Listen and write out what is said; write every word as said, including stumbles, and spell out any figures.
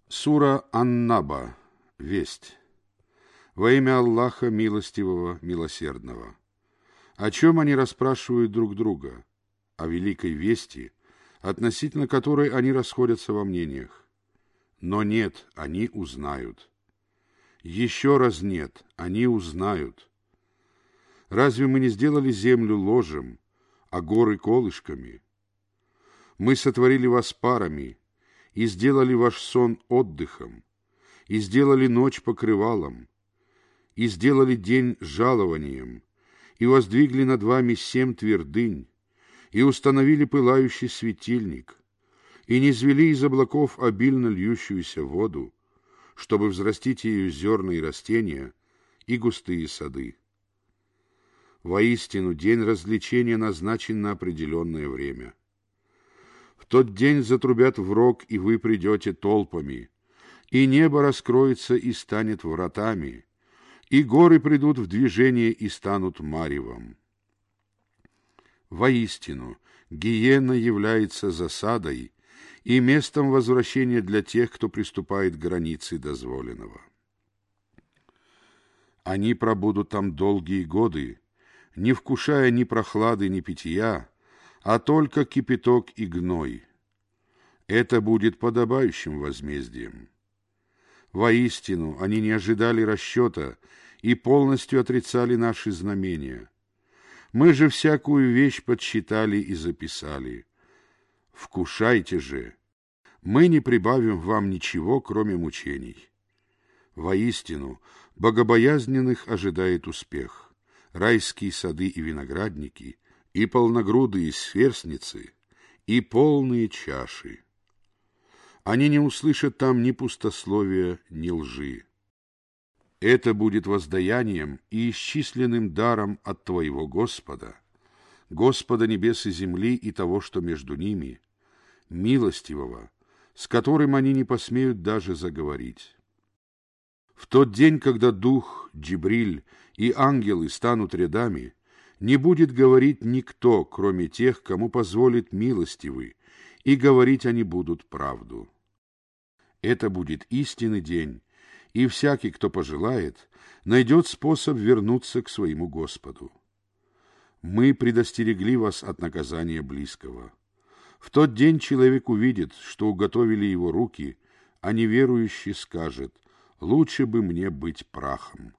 Сура Ан-Наба. Весть. Во имя Аллаха Милостивого, Милосердного. О чем они расспрашивают друг друга? О великой вести, относительно которой они расходятся во мнениях. Но нет, они узнают. Еще раз нет, они узнают. Разве мы не сделали землю ложем, а горы колышками? Мы сотворили вас парами, и сделали ваш сон отдыхом, и сделали ночь покрывалом, и сделали день жалованием, и воздвигли над вами семь твердынь, и установили пылающий светильник, и низвели из облаков обильно льющуюся воду, чтобы взрастить ею зерна и растения, и густые сады. Воистину, день развлечения назначен на определенное время. В тот день затрубят в рог, и вы придете толпами, и небо раскроется и станет вратами, и горы придут в движение и станут маревом. Воистину, гиена является засадой и местом возвращения для тех, кто приступает к границе дозволенного. Они пробудут там долгие годы, не вкушая ни прохлады, ни питья, а только кипяток и гной. Это будет подобающим возмездием. Воистину, они не ожидали расчета и полностью отрицали наши знамения. Мы же всякую вещь подсчитали и записали. Вкушайте же, мы не прибавим вам ничего, кроме мучений. Воистину, богобоязненных ожидает успех, райские сады и виноградники, и полногрудые сверстницы, и полные чаши. Они не услышат там ни пустословия, ни лжи. Это будет воздаянием и исчисленным даром от твоего Господа, Господа небес и земли и того, что между ними, милостивого, с которым они не посмеют даже заговорить. В тот день, когда Дух, Джибриль и ангелы станут рядами, не будет говорить никто, кроме тех, кому позволит милостивый, и говорить они будут правду. Это будет истинный день, и всякий, кто пожелает, найдет способ вернуться к своему Господу. Мы предостерегли вас от наказания близкого. В тот день человек увидит, что уготовили его руки, а неверующий скажет: «Лучше бы мне быть прахом».